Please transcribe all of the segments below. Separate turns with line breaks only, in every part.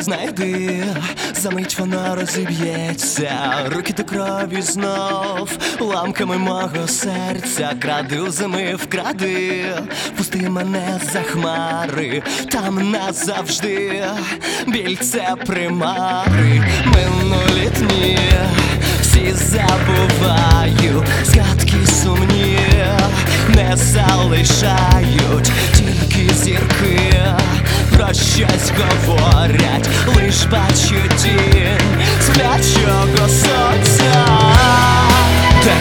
моє знайди, за мить воно розіб'ється, руки до крові знов, ламками мого серця, кради у зими вкради, пусти мене за хмари, там назавжди, біль це примари, минулі дні, всі забуваю, згадки сумні не залишають, тільки зірки про щось говорять, лиш бачу тінь сплячого сонця, де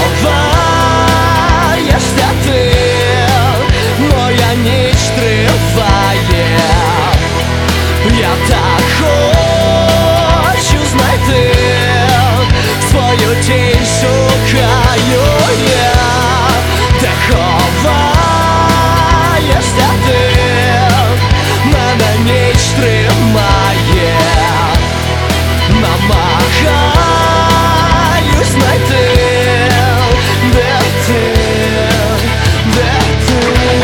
ховаєшся ти, моя ніч триває, я так хочу знайти свою тінь, шукаю я, де ховаєшся ти, мене ніч тримає, намагаюсь знайти, де ти, де ти.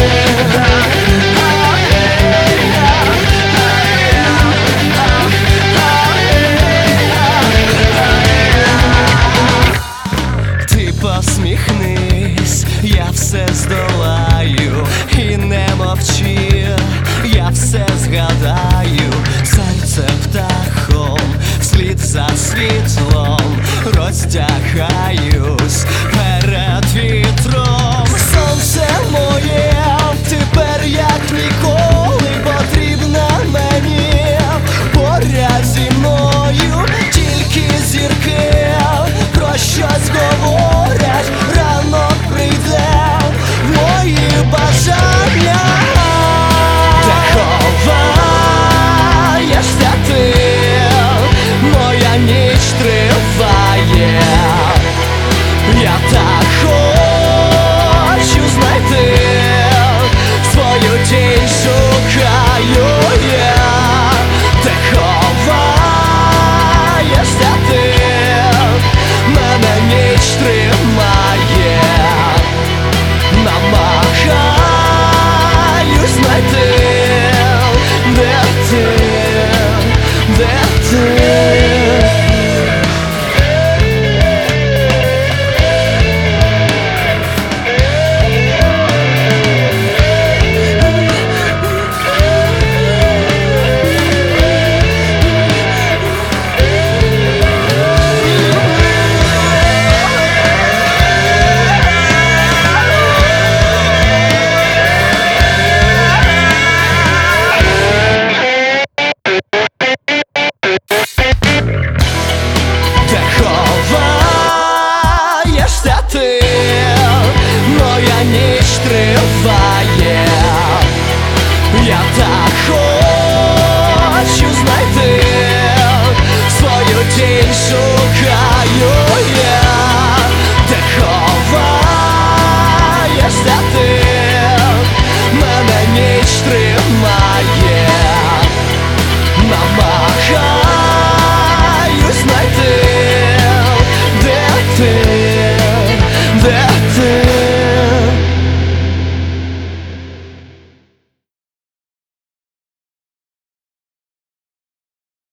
Ти посміхнись, я все здолаю, і не мовчи, я все згадаю, серце птахом, вслід за світлом, розтягаюсь перед вітром. Сонце моє, тепер як ніколи потрібна мені, поряд зі мною тільки зірки про щось говорять, ранок прийде в мої бажання, де ховаєшся ти, моя ніч триває, я так хочу знайти свою тінь, шукаю я, де ховаєшся ти, мене ніч тримає, намагаюсь знайти, де ти, де ти. Моя ніч триває, я так хочу знайти свою тінь, шукаю я, де ховаєшся ти, мене ніч тримає, намагаюсь знайти, де ти.